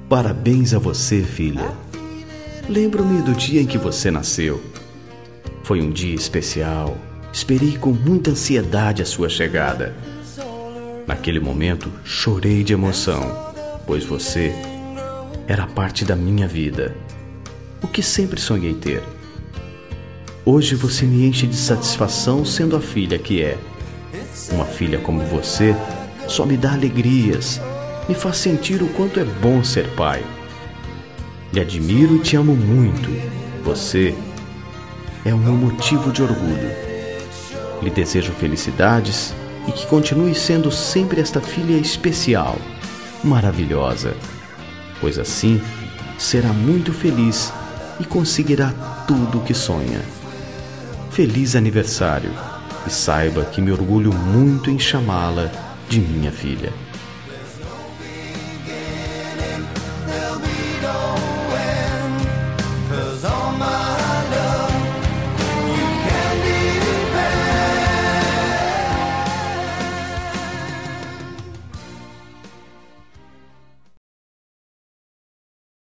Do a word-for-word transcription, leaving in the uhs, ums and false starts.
Parabéns a você, filha. Lembro-me do dia em que você nasceu. Foi um dia especial. Esperei com muita ansiedade a sua chegada. Naquele momento, chorei de emoção, pois você era parte da minha vida, o que sempre sonhei ter. Hoje você me enche de satisfação sendo a filha que é. Uma filha como você só me dá alegrias, me faz sentir o quanto é bom ser pai. Lhe admiro e te amo muito. Você é o meu motivo de orgulho. Lhe desejo felicidades e que continue sendo sempre esta filha especial, maravilhosa, pois assim será muito feliz e conseguirá tudo o que sonha. Feliz aniversário e saiba que me orgulho muito em chamá-la de minha filha.